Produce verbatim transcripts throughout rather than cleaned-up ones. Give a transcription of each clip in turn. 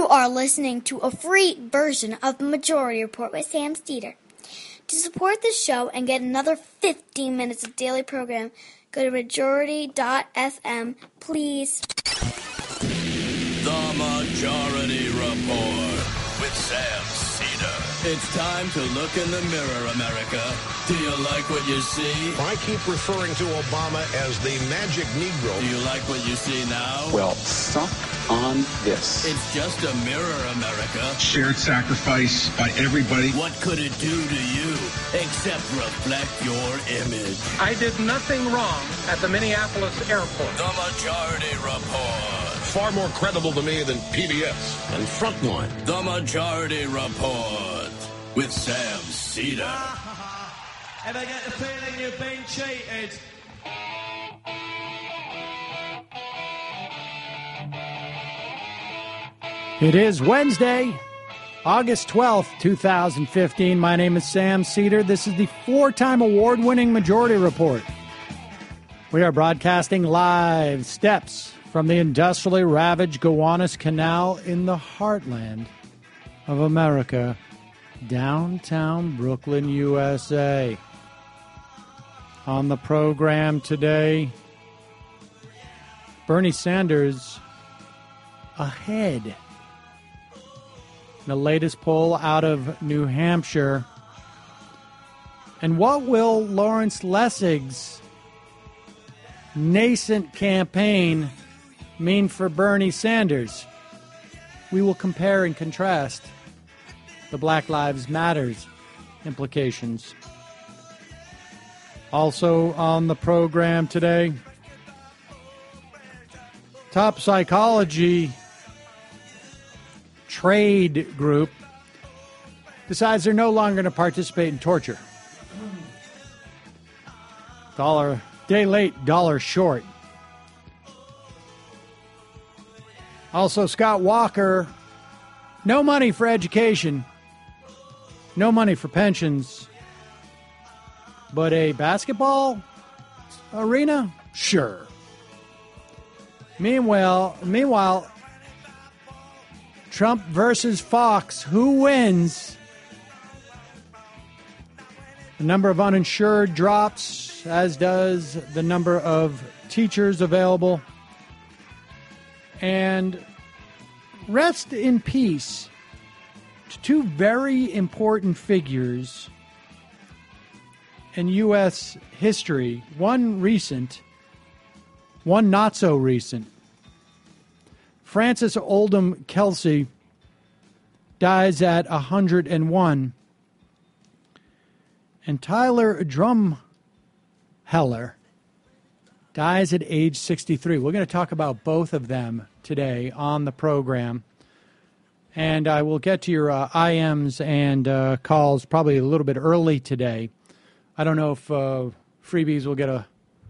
are listening to a free version of the Majority Report with Sam Steeder. To support the show and get another fifteen minutes of daily program, go to majority dot f m, please. The Majority Report with Sam Steeder. It's time to look in the mirror, America. Do you like what you see? I keep referring to Obama as the magic Negro. Do you like what you see now? Well, suck on this. It's just a mirror, America. Shared sacrifice by everybody. What could it do to you except reflect your image? I did nothing wrong at the Minneapolis airport. The Majority Report. Far more credible to me than P B S and Frontline. The Majority Report with Sam Steeder. Ever get the feeling you've been cheated? It is Wednesday, August twelfth, twenty fifteen. My name is Sam Steeder. This is the four-time award-winning Majority Report. We are broadcasting live steps from the industrially ravaged Gowanus Canal in the heartland of America, downtown Brooklyn, U S A. On the program today, Bernie Sanders ahead. The latest poll out of New Hampshire. And what will Lawrence Lessig's nascent campaign mean for Bernie Sanders? We will compare and contrast the Black Lives Matters implications. Also on the program today, top psychology trade group decides they're no longer going to participate in torture. Dollar day late, dollar short. Also, Scott Walker, no money for education, no money for pensions, but a basketball arena? Sure. Meanwhile, meanwhile, Trump versus Fox, who wins? The number of uninsured drops, as does the number of teachers available. And rest in peace to two very important figures in U S history. One recent, one not so recent. Francis Oldham Kelsey dies at one hundred one. And Tyler Drumheller dies at age sixty-three. We're going to talk about both of them today on the program. And I will get to your uh, I Ms and uh, calls probably a little bit early today. I don't know if uh, Freebies will get a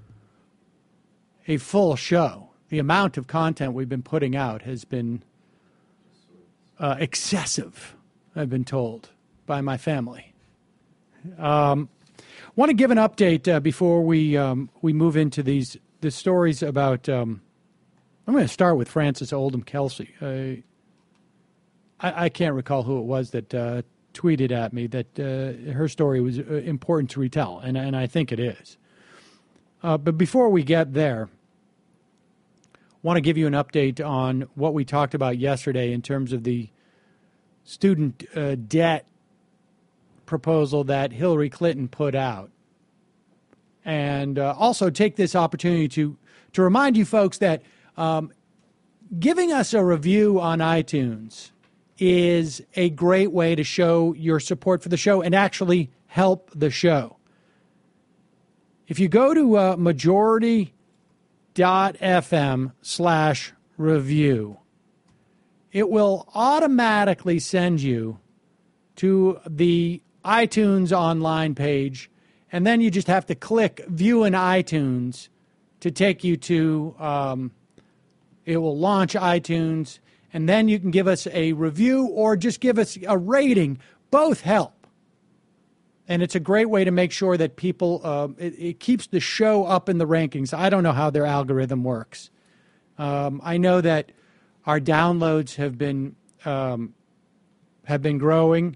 a full show. The amount of content we've been putting out has been uh, excessive, I've been told, by my family. Um, want to give an update uh, before we um, we move into these the stories about. Um, I'm going to start with Francis Oldham Kelsey. Uh, I, I can't recall who it was that uh, tweeted at me that uh, her story was uh, important to retell, and and I think it is. Uh, but before we get there, want to give you an update on what we talked about yesterday in terms of the student uh, debt proposal that Hillary Clinton put out. And uh, also take this opportunity to, to remind you folks that um, giving us a review on iTunes is a great way to show your support for the show and actually help the show. If you go to uh, majority dot f m slash review, it will automatically send you to the iTunes online page, and then you just have to click View in iTunes to take you to, um, it will launch iTunes, and then you can give us a review or just give us a rating. Both help. And it's a great way to make sure that people, uh, it, it keeps the show up in the rankings. I don't know how their algorithm works. Um, I know that our downloads have been um, have been growing.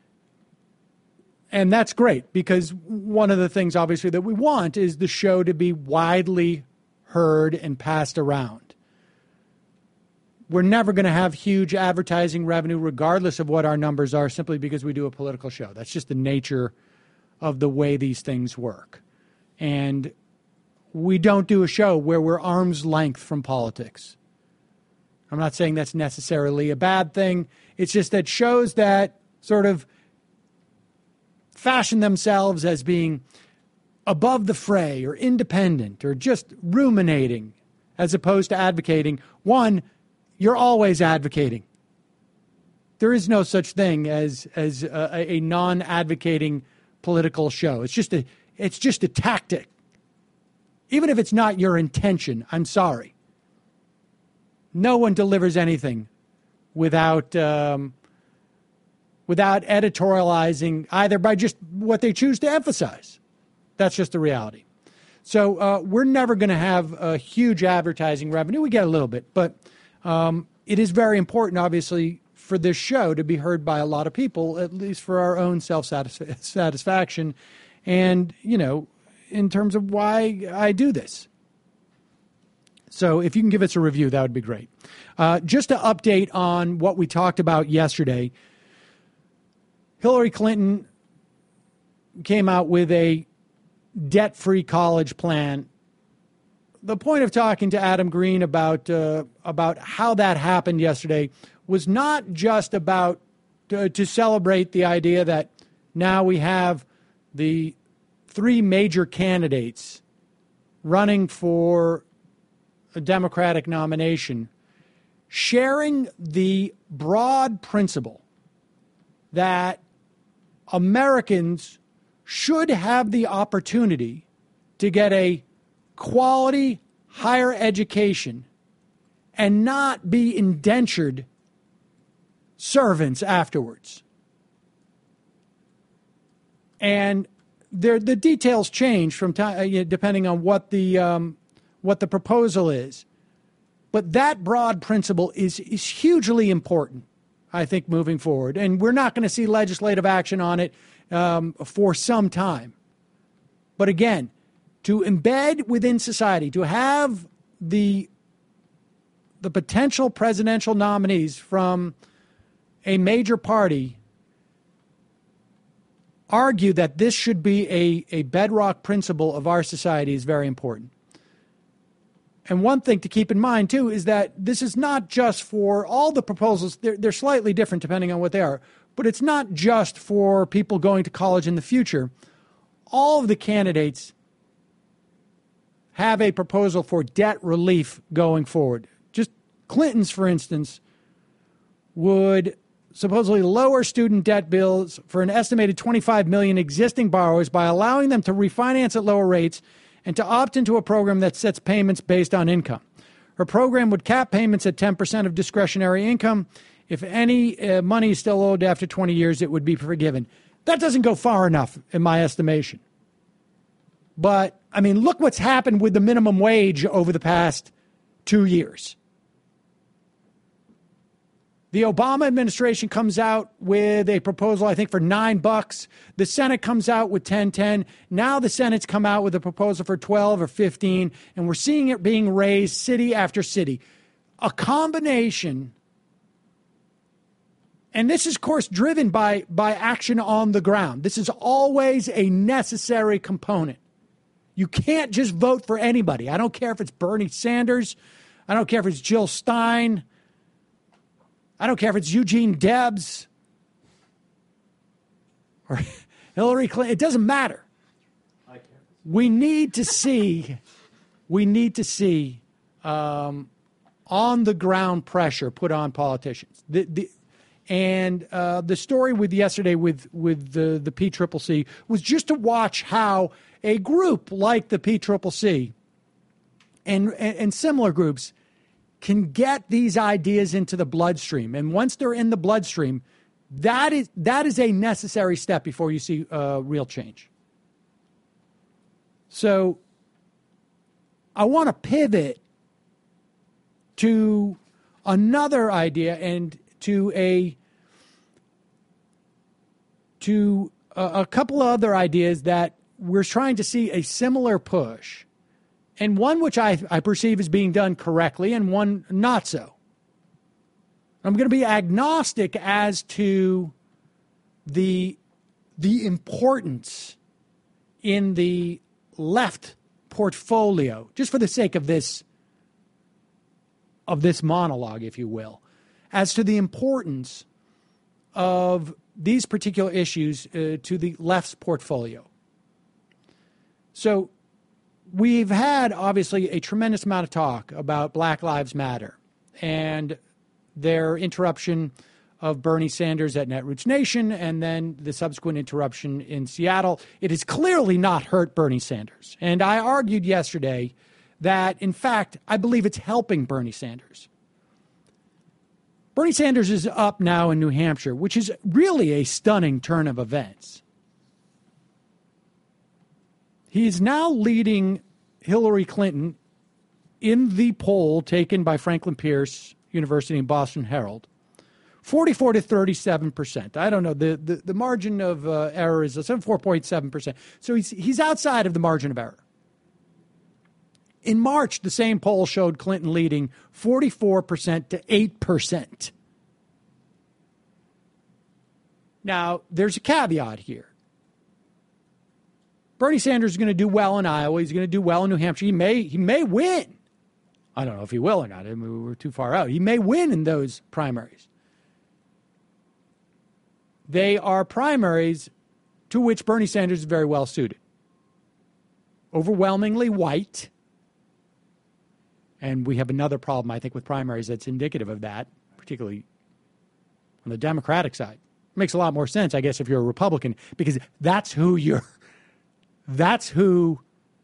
And that's great, because one of the things, obviously, that we want is the show to be widely heard and passed around. We're never going to have huge advertising revenue, regardless of what our numbers are, simply because we do a political show. That's just the nature of the way these things work. And we don't do a show where we're arm's length from politics. I'm not saying that's necessarily a bad thing. It's just that shows that sort of fashion themselves as being above the fray or independent or just ruminating as opposed to advocating. One, you're always advocating. There is no such thing as as a, a non-advocating political show. It's just a it's just a tactic. Even if it's not your intention, I'm sorry. No one delivers anything without um, without editorializing, either by just what they choose to emphasize. That's just the reality. So uh, we're never going to have a huge advertising revenue. We get a little bit, but um, it is very important, obviously, for this show to be heard by a lot of people, at least for our own self-satisfaction. And, you know, in terms of why I do this. So if you can give us a review, that would be great. Uh, just to update on what we talked about yesterday, Hillary Clinton came out with a debt-free college plan. The point of talking to Adam Green about uh, about how that happened yesterday was not just about uh, to celebrate the idea that now we have the three major candidates running for a Democratic nomination, sharing the broad principle that Americans should have the opportunity to get a quality higher education and not be indentured servants afterwards. And there, the details change from time, depending on what the um, what the proposal is. But that broad principle is is hugely important, I think, moving forward. And we're not going to see legislative action on it um, for some time. But again, to embed within society, to have the the potential presidential nominees from a major party argue that this should be a, a bedrock principle of our society is very important. And one thing to keep in mind, too, is that this is not just for all the proposals. They're, they're slightly different depending on what they are. But it's not just for people going to college in the future. All of the candidates have a proposal for debt relief going forward. Just Clinton's, for instance, would supposedly lower student debt bills for an estimated twenty-five million existing borrowers by allowing them to refinance at lower rates and to opt into a program that sets payments based on income. Her program would cap payments at ten percent of discretionary income. If any uh, money is still owed after twenty years, it would be forgiven. That doesn't go far enough, in my estimation. But, I mean, look what's happened with the minimum wage over the past two years. The Obama administration comes out with a proposal, I think, for nine bucks. The Senate comes out with ten ten. Now the Senate's come out with a proposal for twelve or fifteen, and we're seeing it being raised city after city. A combination, and this is, of course, driven by, by action on the ground. This is always a necessary component. You can't just vote for anybody. I don't care if it's Bernie Sanders. I don't care if it's Jill Stein. I don't care if it's Eugene Debs or Hillary Clinton. It doesn't matter. We need to see, we need to see um, on the ground pressure put on politicians. The, the, and uh, the story with yesterday with with the the P C C C was just to watch how a group like the P C C C and and, and similar groups can get these ideas into the bloodstream. And once they're in the bloodstream, that is that is a necessary step before you see uh, real change. So I want to pivot to another idea, and to a to a, a couple of other ideas that we're trying to see a similar push, and one which I, I perceive as being done correctly and one not so. I'm going to be agnostic as to the the importance in the left portfolio, just for the sake of this of this monologue, if you will, as to the importance of these particular issues uh, to the left's portfolio. So we've had, obviously, a tremendous amount of talk about Black Lives Matter and their interruption of Bernie Sanders at Netroots Nation and then the subsequent interruption in Seattle. It has clearly not hurt Bernie Sanders. And I argued yesterday that, in fact, I believe it's helping Bernie Sanders. Bernie Sanders is up now in New Hampshire, which is really a stunning turn of events. He is now leading Hillary Clinton in the poll taken by Franklin Pierce University and Boston Herald, forty-four to thirty-seven percent. I don't know. The, the, the margin of uh, error is four point seven percent. So he's, he's outside of the margin of error. In March, the same poll showed Clinton leading forty-four percent to eight percent. Now, there's a caveat here. Bernie Sanders is going to do well in Iowa. He's going to do well in New Hampshire. He may, he may win. I don't know if he will or not. I mean, we're too far out. He may win in those primaries. They are primaries to which Bernie Sanders is very well suited. Overwhelmingly white. And we have another problem, I think, with primaries that's indicative of that, particularly on the Democratic side. It makes a lot more sense, I guess, if you're a Republican, because that's who you're, that's who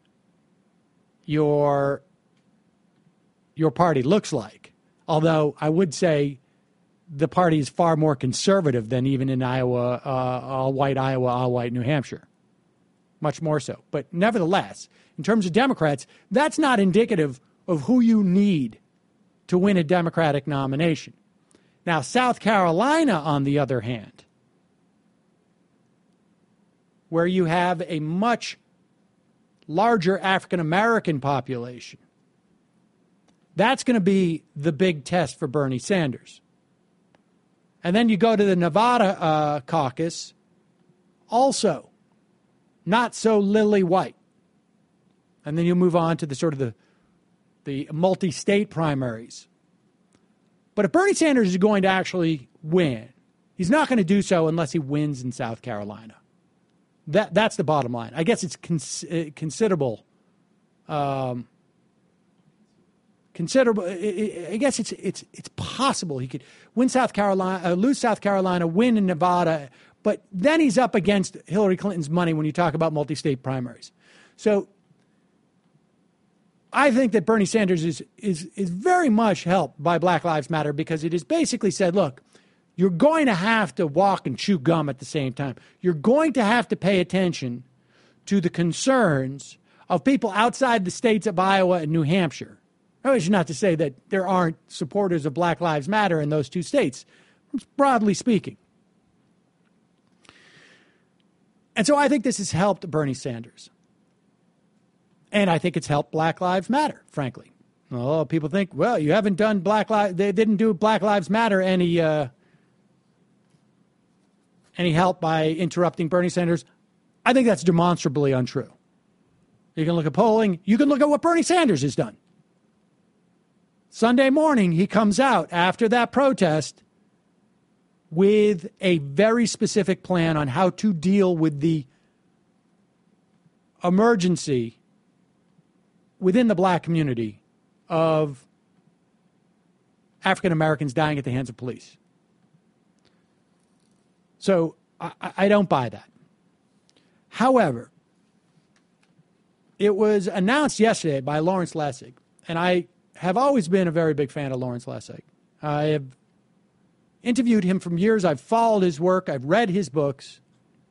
your, your party looks like. Although I would say the party is far more conservative than even in Iowa, uh, all-white Iowa, all-white New Hampshire. Much more so. But nevertheless, in terms of Democrats, that's not indicative of who you need to win a Democratic nomination. Now, South Carolina, on the other hand, where you have a much larger African-American population, that's going to be the big test for Bernie Sanders. And then you go to the Nevada uh, caucus, also not so lily white. And then you move on to the sort of the the multi-state primaries. But if Bernie Sanders is going to actually win, he's not going to do so unless he wins in South Carolina. That that's the bottom line. I guess it's cons- considerable. Um, considerable. I guess it's it's it's possible he could win South Carolina, uh, lose South Carolina, win in Nevada, but then he's up against Hillary Clinton's money when you talk about multi-state primaries. So I think that Bernie Sanders is, is is very much helped by Black Lives Matter because it has basically said, look, you're going to have to walk and chew gum at the same time. You're going to have to pay attention to the concerns of people outside the states of Iowa and New Hampshire. That is not to say that there aren't supporters of Black Lives Matter in those two states, broadly speaking. And so I think this has helped Bernie Sanders. And I think it's helped Black Lives Matter, frankly. Well, people think, well, you haven't done Black Lives, they didn't do Black Lives Matter any uh, any help by interrupting Bernie Sanders. I think that's demonstrably untrue. You can look at polling. You can look at what Bernie Sanders has done. Sunday morning, he comes out after that protest with a very specific plan on how to deal with the emergency within the black community of African Americans dying at the hands of police. So I, I don't buy that. However, it was announced yesterday by Lawrence Lessig, and I have always been a very big fan of Lawrence Lessig. I have interviewed him for years. I've followed his work. I've read his books.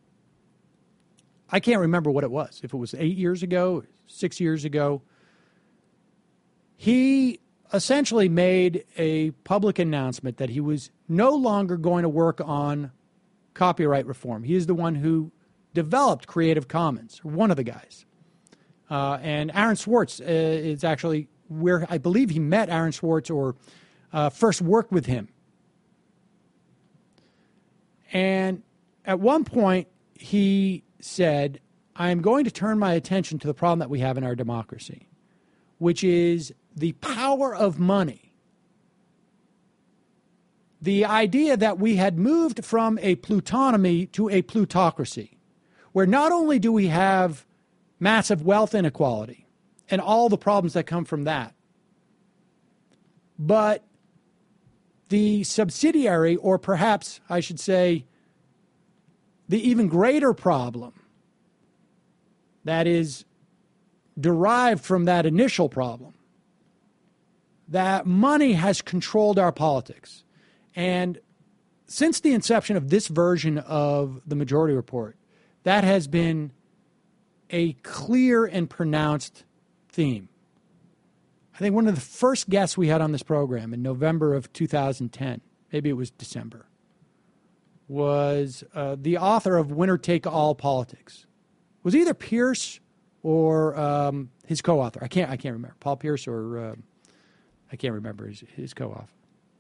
I can't remember what it was, if it was eight years ago, six years ago. He essentially made a public announcement that he was no longer going to work on copyright reform. He is the one who developed Creative Commons, or one of the guys. Uh, and Aaron Swartz uh, is actually where I believe he met Aaron Swartz or uh, first worked with him. And at one point, he said, I am going to turn my attention to the problem that we have in our democracy, which is the power of money. The idea that we had moved from a plutonomy to a plutocracy, where not only do we have massive wealth inequality and all the problems that come from that, but the subsidiary, or perhaps I should say, the even greater problem that is derived from that initial problem, that money has controlled our politics. And since the inception of this version of the Majority Report, that has been a clear and pronounced theme. I think one of the first guests we had on this program in November of two thousand ten, maybe it was December, was uh, the author of Winner Take All Politics. It was either Pierce or um, his co-author. I can't. I can't remember. Paul Pierce or uh, I can't remember his, his co-author.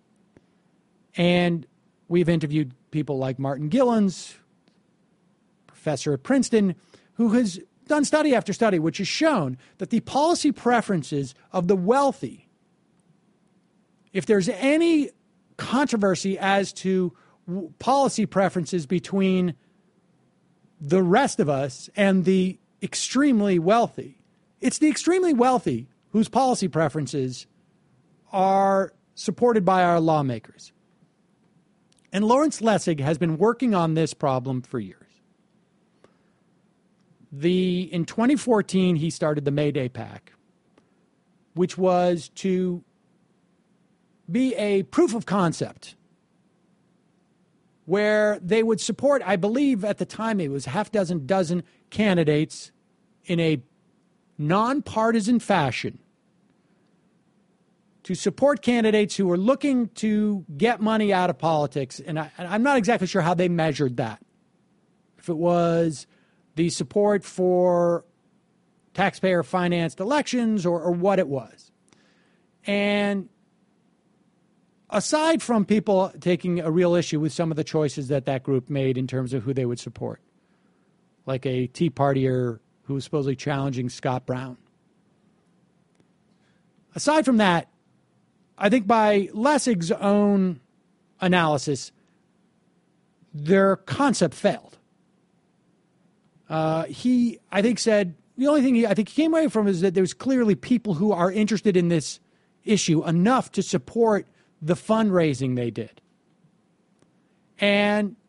And we've interviewed people like Martin Gillens, professor at Princeton, who has done study after study, which has shown that the policy preferences of the wealthy, if there's any controversy as to w- policy preferences between the rest of us and the extremely wealthy, it's the extremely wealthy whose policy preferences are supported by our lawmakers. And Lawrence Lessig has been working on this problem for years. The, in twenty fourteen, he started the Mayday PAC, which was to be a proof of concept where they would support, I believe at the time it was half dozen dozen candidates in a nonpartisan fashion to support candidates who were looking to get money out of politics. And, I, and I'm not exactly sure how they measured that. If it was the support for taxpayer-financed elections or, or what it was. And aside from people taking a real issue with some of the choices that that group made in terms of who they would support, like a Tea Partier who was supposedly challenging Scott Brown. Aside from that, I think by Lessig's own analysis, their concept failed. Uh, he, I think, said, the only thing he, I think he came away from is that there's clearly people who are interested in this issue enough to support the fundraising they did. And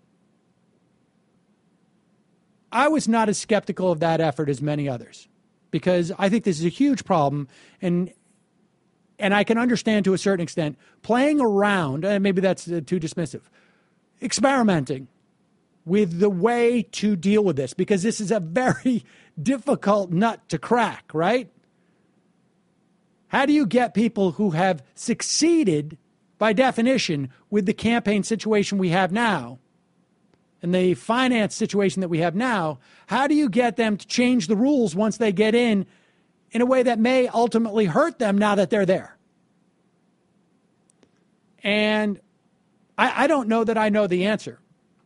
I was not as skeptical of that effort as many others, because I think this is a huge problem, and and I can understand to a certain extent playing around, and maybe that's uh, too dismissive, experimenting with the way to deal with this, because this is a very difficult nut to crack, right? How do you get people who have succeeded, by definition, with the campaign situation we have now and the finance situation that we have now, how do you get them to change the rules once they get in in a way that may ultimately hurt them now that they're there? And I, I don't know that I know the answer.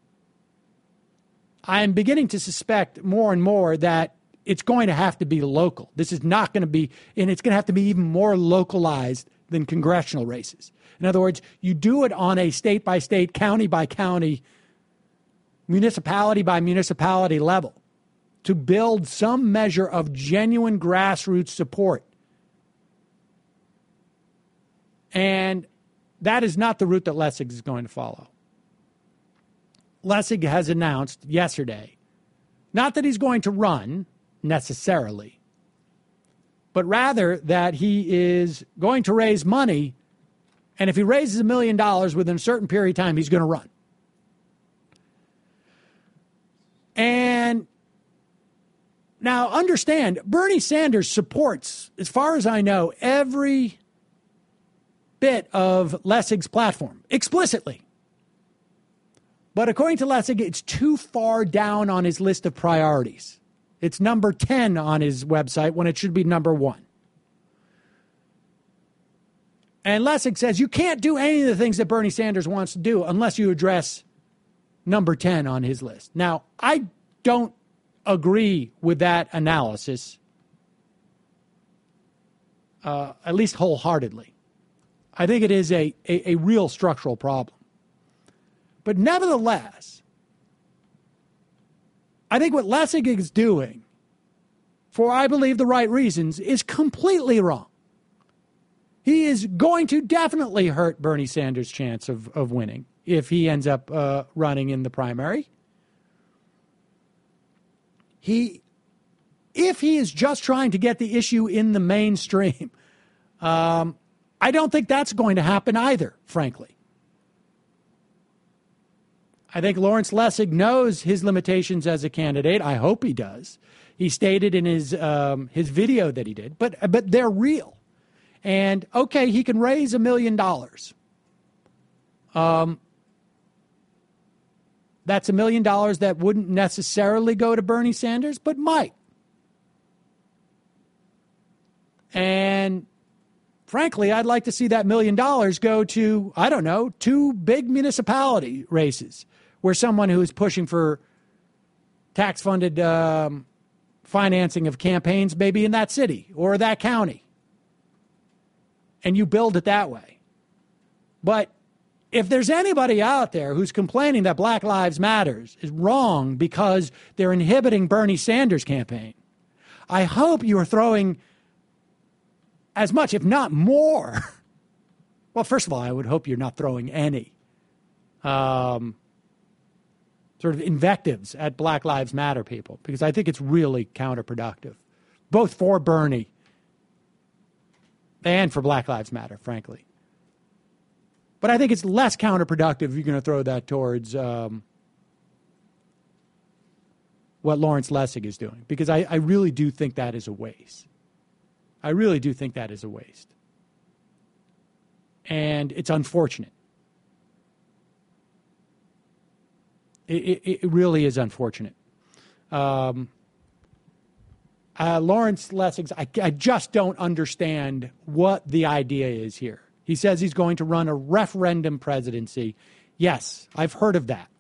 I'm beginning to suspect more and more that it's going to have to be local. This is not going to be, and it's going to have to be even more localized than congressional races. In other words, you do it on a state by state, county by county, municipality by municipality level to build some measure of genuine grassroots support. And that is not the route that Lessig is going to follow. Lessig has announced yesterday, not that he's going to run necessarily, but rather that he is going to raise money, and if he raises a million dollars within a certain period of time, he's going to run. And now understand, Bernie Sanders supports, as far as I know, every bit of Lessig's platform, explicitly. But according to Lessig, it's too far down on his list of priorities. It's number ten on his website when it should be number one. And Lessig says you can't do any of the things that Bernie Sanders wants to do unless you address number ten on his list. Now, I don't agree with that analysis, uh, at least wholeheartedly. I think it is a, a, a real structural problem. But nevertheless, I think what Lessig is doing, for I believe the right reasons, is completely wrong. He is going to definitely hurt Bernie Sanders' chance of, of winning if he ends up uh, running in the primary. He, if he is just trying to get the issue in the mainstream, um, I don't think that's going to happen either, frankly. I think Lawrence Lessig knows his limitations as a candidate. I hope he does. He stated in his um, his video that he did, but but they're real. And okay, he can raise a million dollars. Um, that's a million dollars that wouldn't necessarily go to Bernie Sanders, but might. And frankly, I'd like to see that million dollars go to, I don't know, two big municipality races where someone who is pushing for tax-funded um, financing of campaigns maybe in that city or that county. And you build it that way. But if there's anybody out there who's complaining that Black Lives Matter is wrong because they're inhibiting Bernie Sanders' campaign, I hope you are throwing as much, if not more. Well, first of all, I would hope you're not throwing any um, sort of invectives at Black Lives Matter people, because I think it's really counterproductive, both for Bernie and for Black Lives Matter, frankly. But I think it's less counterproductive if you're going to throw that towards um, what Lawrence Lessig is doing, because I, I really do think that is a waste. I really do think that is a waste. And it's unfortunate. It, it, it really is unfortunate. Um, uh, Lawrence Lessig's, I, I just don't understand what the idea is here. He says he's going to run a referendum presidency. Yes, I've heard of that.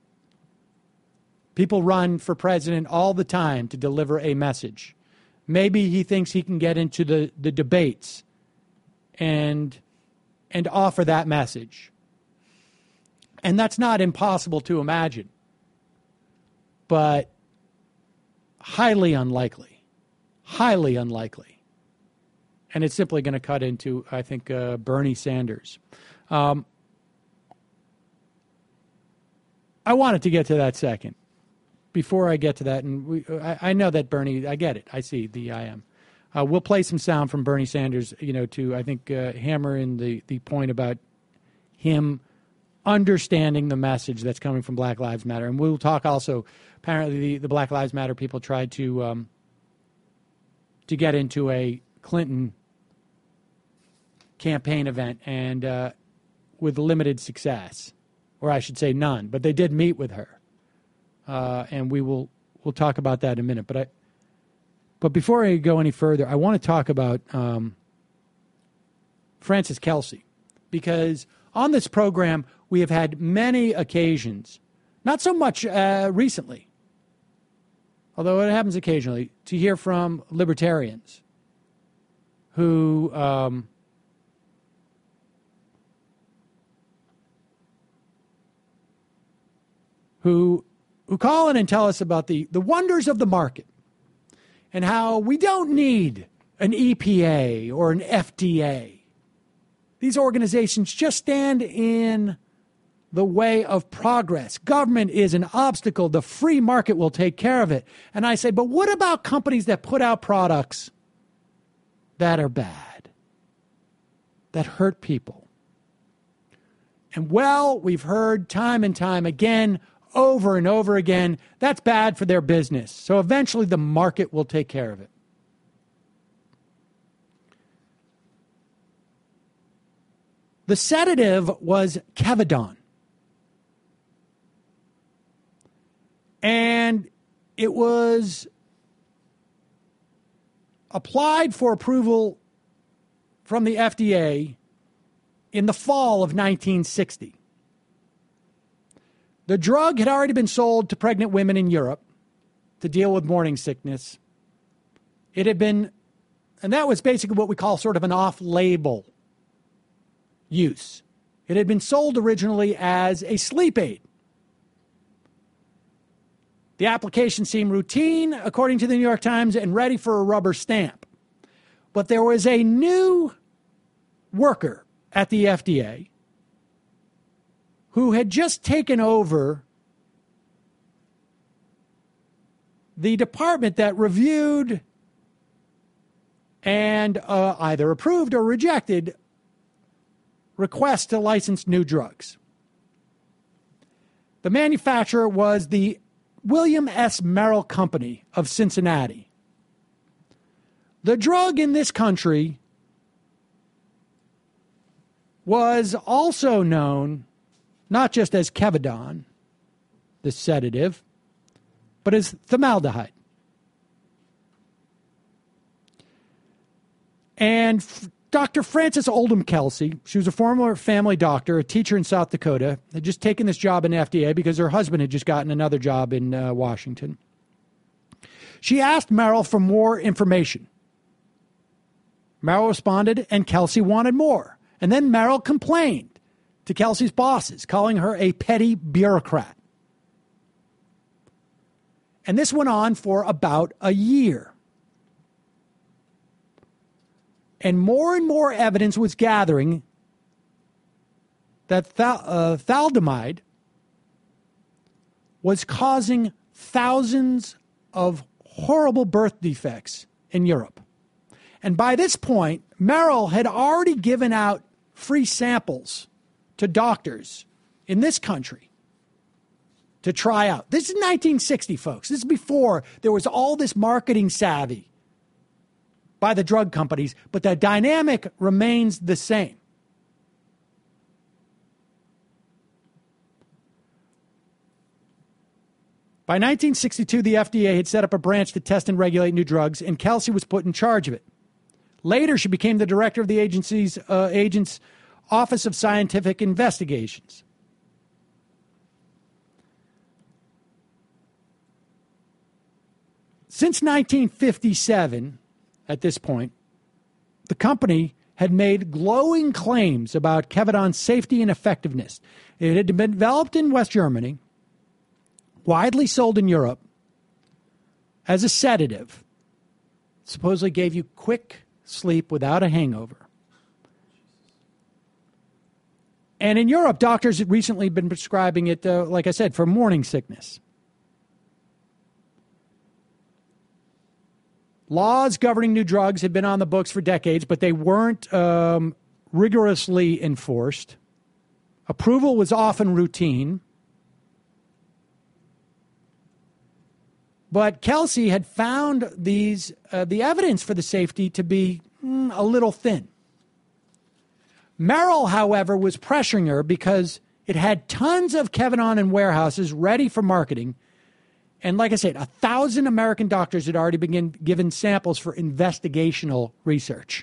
People run for president all the time to deliver a message. Maybe he thinks he can get into the, the debates and, and offer that message. And that's not impossible to imagine, but highly unlikely, highly unlikely. And it's simply going to cut into, I think, uh, Bernie Sanders. Um, I wanted to get to that second. Before I get to that, and we, I, I know that Bernie, I get it. I see the I am. Uh, we'll play some sound from Bernie Sanders, you know, to, I think, uh, hammer in the, the point about him understanding the message that's coming from Black Lives Matter. And we'll talk also, apparently the, the Black Lives Matter people tried to um, to get into a Clinton campaign event, and uh, with limited success, or I should say none, but they did meet with her. Uh, and we will we'll talk about that in a minute. But I, but before I go any further, I want to talk about um, Frances Kelsey, because on this program we have had many occasions, not so much uh, recently, although it happens occasionally, to hear from libertarians who um, who. who call in and tell us about the, the wonders of the market and how we don't need an E P A or an F D A. These organizations just stand in the way of progress. Government is an obstacle. The free market will take care of it. And I say, but what about companies that put out products that are bad, that hurt people? And well, we've heard time and time again, over and over again, that's bad for their business. So eventually the market will take care of it. The sedative was Kevidon. And it was applied for approval from the F D A in the fall of nineteen sixty. The drug had already been sold to pregnant women in Europe to deal with morning sickness. It had been, and that was basically what we call sort of an off-label use. It had been sold originally as a sleep aid. The application seemed routine, according to the New York Times, and ready for a rubber stamp. But there was a new worker at the F D A who had just taken over the department that reviewed and uh, either approved or rejected requests to license new drugs. The manufacturer was the William S. Merrill Company of Cincinnati. The drug in this country was also known not just as Kevidon, the sedative, but as formaldehyde. And f- Doctor Frances Oldham Kelsey, she was a former family doctor, a teacher in South Dakota, had just taken this job in F D A because her husband had just gotten another job in uh, Washington. She asked Merrill for more information. Merrill responded, and Kelsey wanted more. And then Merrill complained to Kelsey's bosses, calling her a petty bureaucrat. And this went on for about a year. And more and more evidence was gathering that thal- uh, thalidomide was causing thousands of horrible birth defects in Europe. And by this point, Merrill had already given out free samples to doctors in this country to try out. This is nineteen sixty, folks. This is before there was all this marketing savvy by the drug companies, but the dynamic remains the same. By nineteen sixty-two, the F D A had set up a branch to test and regulate new drugs, and Kelsey was put in charge of it. Later, she became the director of the agency's uh, agent's Office of Scientific Investigations. Since nineteen fifty-seven, at this point, the company had made glowing claims about Kevidon's safety and effectiveness. It had been developed in West Germany, widely sold in Europe as a sedative. It supposedly gave you quick sleep without a hangover. And in Europe, doctors had recently been prescribing it, uh, like I said, for morning sickness. Laws governing new drugs had been on the books for decades, but they weren't um, rigorously enforced. Approval was often routine. But Kelsey had found these uh, the evidence for the safety to be mm, a little thin. Merrill, however, was pressuring her because it had tons of Kevidon in warehouses ready for marketing. And like I said, a thousand American doctors had already been given samples for investigational research.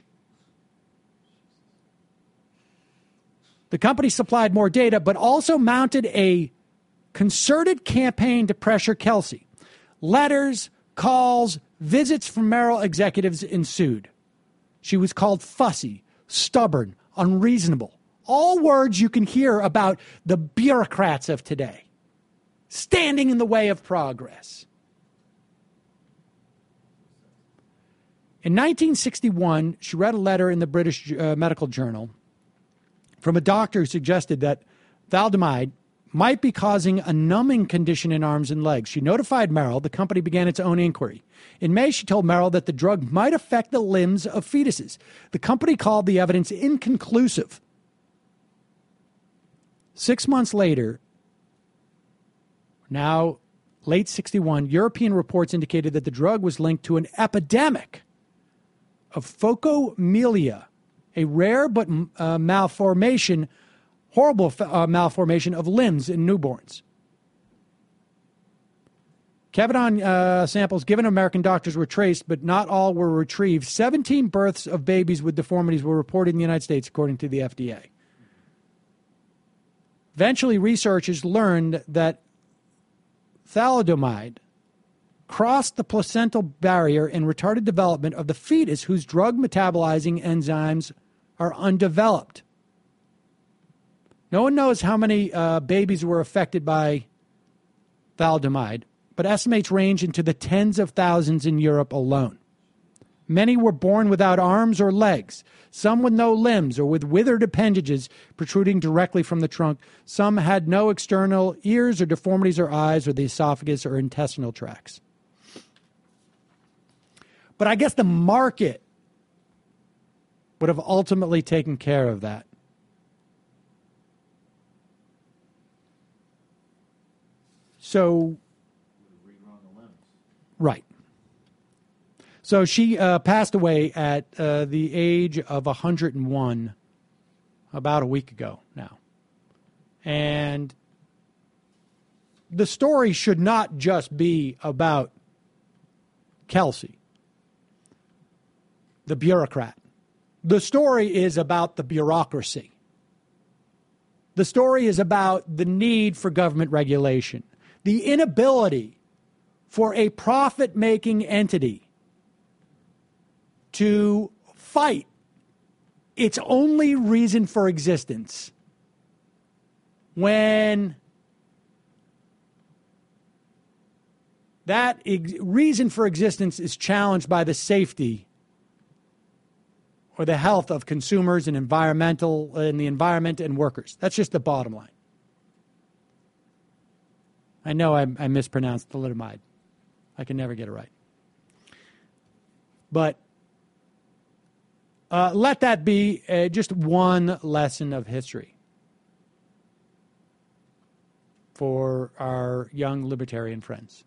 The company supplied more data, but also mounted a concerted campaign to pressure Kelsey. Letters, calls, visits from Merrill executives ensued. She was called fussy, stubborn, unreasonable. All words you can hear about the bureaucrats of today, standing in the way of progress. In nineteen sixty-one, she read a letter in the British uh, Medical Journal from a doctor who suggested that thalidomide might be causing a numbing condition in arms and legs. She notified Merrill. The company began its own inquiry. In May, she told Merrill that the drug might affect the limbs of fetuses. The company called the evidence inconclusive. Six months later, now late sixty-one, European reports indicated that the drug was linked to an epidemic of phocomelia a rare but uh, malformation, horrible uh, malformation of limbs in newborns. Cevidon uh, samples given to American doctors were traced, but not all were retrieved. seventeen births of babies with deformities were reported in the United States, according to the F D A. Eventually, researchers learned that thalidomide crossed the placental barrier and retarded development of the fetus, whose drug metabolizing enzymes are undeveloped. No one knows how many uh, babies were affected by thalidomide, but estimates range into the tens of thousands in Europe alone. Many were born without arms or legs, some with no limbs or with withered appendages protruding directly from the trunk. Some had no external ears or deformities or eyes or the esophagus or intestinal tracts. But I guess the market would have ultimately taken care of that. So, right. So she uh, passed away at uh, the age of one hundred one about a week ago now. And the story should not just be about Kelsey, the bureaucrat. The story is about the bureaucracy. The story is about the need for government regulation, the inability for a profit-making entity to fight its only reason for existence when that ex- reason for existence is challenged by the safety or the health of consumers and environmental and the environment and workers. That's just the bottom line. I know I, I mispronounced thalidomide. I can never get it right. But uh, let that be uh, just one lesson of history for our young libertarian friends.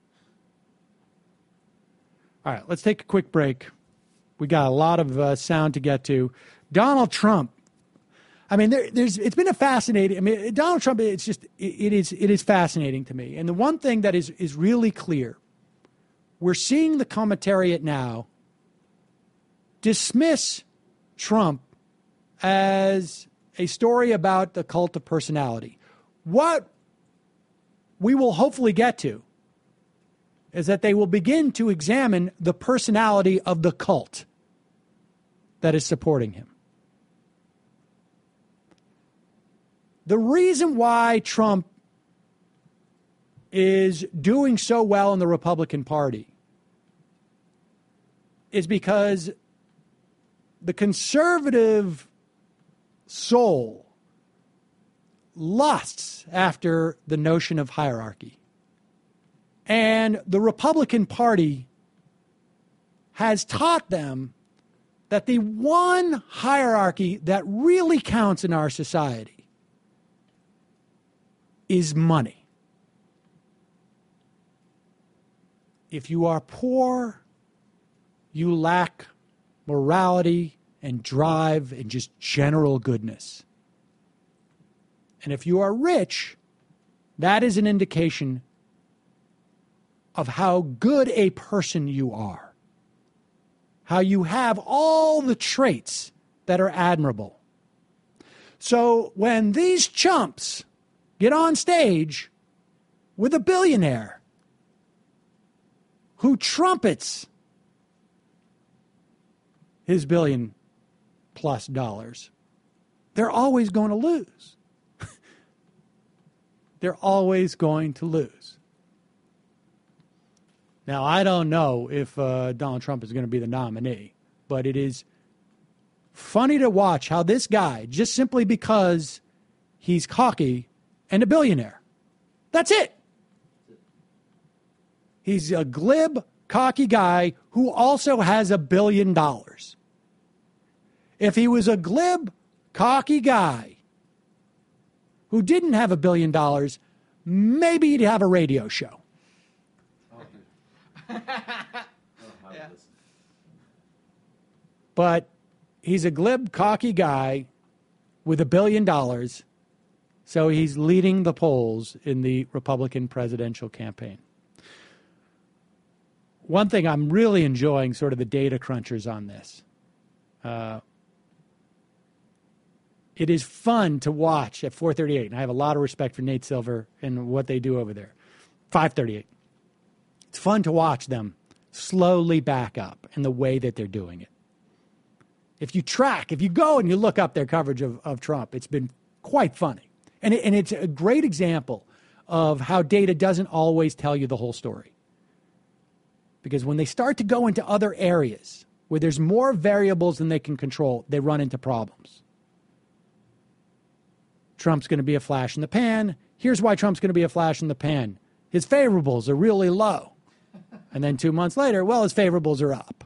All right, let's take a quick break. We got a lot of uh, sound to get to. Donald Trump. I mean, there, there's. It's been a fascinating. I mean, Donald Trump. It's just. It, it is. It is fascinating to me. And the one thing that is is really clear, we're seeing the commentariat now dismiss Trump as a story about the cult of personality. What we will hopefully get to is that they will begin to examine the personality of the cult that is supporting him. The reason why Trump is doing so well in the Republican Party is because the conservative soul lusts after the notion of hierarchy. And the Republican Party has taught them that the one hierarchy that really counts in our society is money. If you are poor, you lack morality and drive and just general goodness. And if you are rich, that is an indication of how good a person you are, how you have all the traits that are admirable. So when these chumps get on stage with a billionaire who trumpets his billion plus dollars, they're always going to lose. They're always going to lose. Now, I don't know if uh, Donald Trump is going to be the nominee, but it is funny to watch how this guy, just simply because he's cocky and a billionaire, that's it. He's a glib, cocky guy who also has a billion dollars. If he was a glib, cocky guy who didn't have a billion dollars, maybe he'd have a radio show. But he's a glib, cocky guy with a billion dollars, so he's leading the polls in the Republican presidential campaign. One thing I'm really enjoying, sort of the data crunchers on this. Uh, it is fun to watch at four thirty-eight, and I have a lot of respect for Nate Silver and what they do over there. five thirty-eight. It's fun to watch them slowly back up in the way that they're doing it. If you track, if you go and you look up their coverage of, of Trump, it's been quite funny. And, it, and it's a great example of how data doesn't always tell you the whole story. Because when they start to go into other areas where there's more variables than they can control, they run into problems. Trump's going to be a flash in the pan. Here's why Trump's going to be a flash in the pan. His favorables are really low. And then two months later, well, his favorables are up.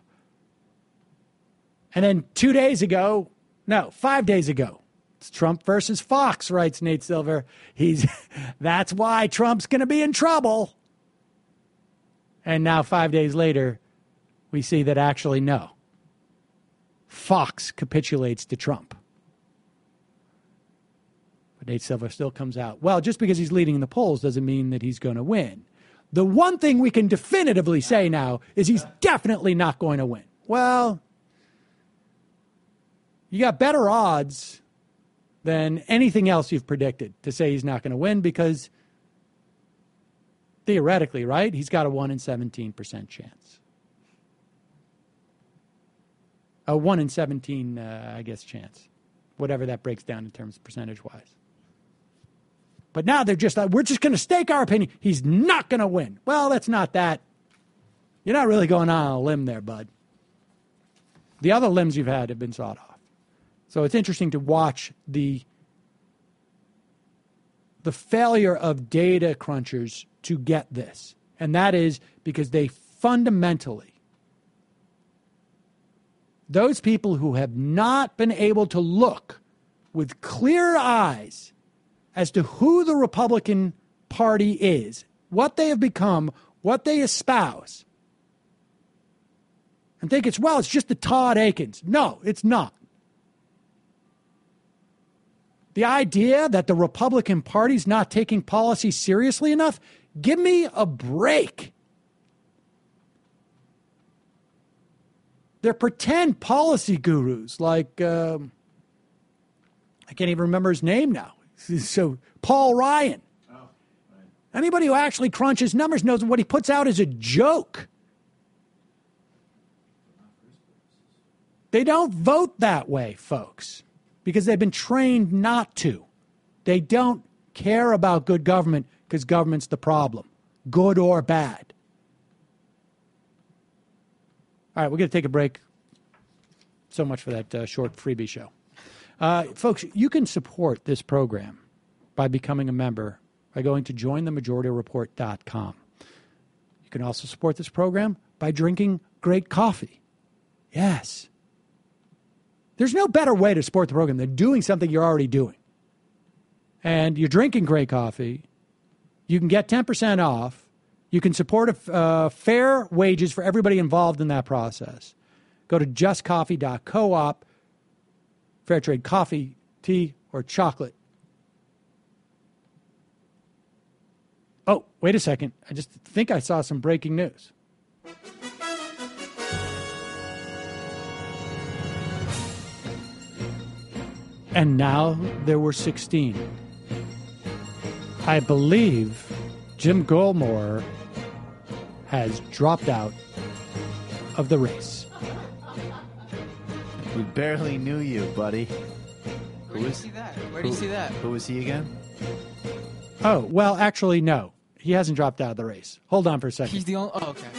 And then two days ago, no, five days ago, it's Trump versus Fox, writes Nate Silver. He's that's why Trump's going to be in trouble. And now five days later, we see that actually no. Fox capitulates to Trump. But Nate Silver still comes out. Well, just because he's leading in the polls doesn't mean that he's going to win. The one thing we can definitively say now is he's definitely not going to win. Well, you got better odds than anything else you've predicted to say he's not going to win because theoretically, right, he's got a one in seventeen percent chance. A one in seventeen, uh, I guess, chance. Whatever that breaks down in terms of percentage-wise. But now they're just like, we're just going to stake our opinion. He's not going to win. Well, that's not that. You're not really going on a limb there, bud. The other limbs you've had have been sawed off. So it's interesting to watch the, the failure of data crunchers to get this. And that is because they fundamentally, those people who have not been able to look with clear eyes as to who the Republican Party is, what they have become, what they espouse, and think it's, well, it's just the Todd Akins. No, it's not. The idea that the Republican Party's not taking policy seriously enough, give me a break. They're pretend policy gurus like, um, I can't even remember his name now. So Paul Ryan. Oh, right. Anybody who actually crunches numbers knows what he puts out is a joke. They don't vote that way, folks, because they've been trained not to. They don't care about good government because government's the problem, good or bad. All right, we're going to take a break. So much for that uh, short freebie show. Uh, folks, you can support this program by becoming a member by going to join the majority report dot com. You can also support this program by drinking great coffee. Yes. There's no better way to support the program than doing something you're already doing. And you're drinking great coffee. You can get ten percent off. You can support a, uh, fair wages for everybody involved in that process. Go to just coffee dot coop. Fair trade coffee, tea, or chocolate. Oh, wait a second. I just think I saw some breaking news. And now there were sixteen. I believe Jim Gilmore has dropped out of the race. We barely knew you, buddy. Where do you see that? Where do you see that? Who was he again? Oh, well, actually, no. He hasn't dropped out of the race. Hold on for a second. He's the only... Oh, okay.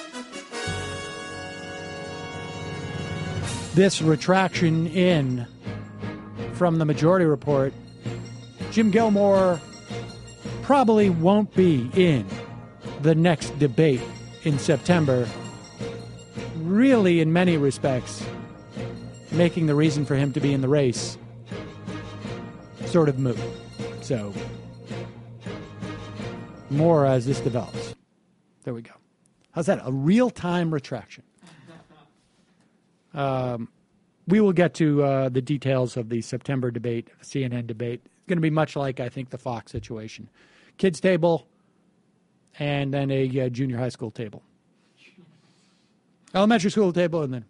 This retraction in from the Majority Report, Jim Gilmore probably won't be in the next debate in September. Really, in many respects, making the reason for him to be in the race sort of moot. So, more as this develops. There we go. How's that? A real-time retraction. Um, we will get to uh, the details of the September debate, C N N debate. It's going to be much like, I think, the Fox situation. Kids table and then a uh, junior high school table. Elementary school table and then.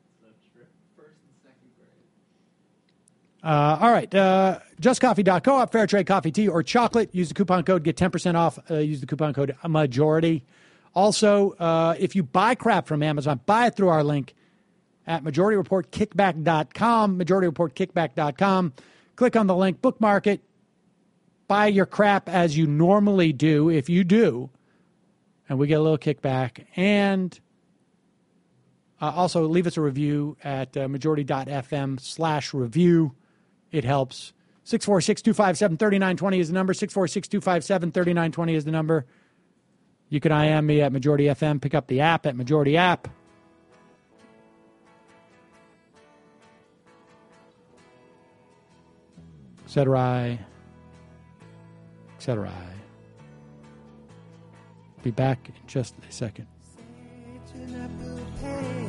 Uh, all right. Uh, just coffee dot coop, fair trade coffee, tea, or chocolate. Use the coupon code, get ten percent off. Uh, use the coupon code majority. Also, uh, if you buy crap from Amazon, buy it through our link at majority report kickback dot com, majority report kickback dot com. Click on the link, bookmark it, buy your crap as you normally do, if you do, and we get a little kickback. And uh, also leave us a review at uh, majority dot f m slash review. It helps. six four six, two five seven, three nine two zero is the number. six four six, two five seven, three nine two zero is the number. You can I M me at Majority F M. Pick up the app at Majority App. Et cetera. Et cetera. Be back in just a second.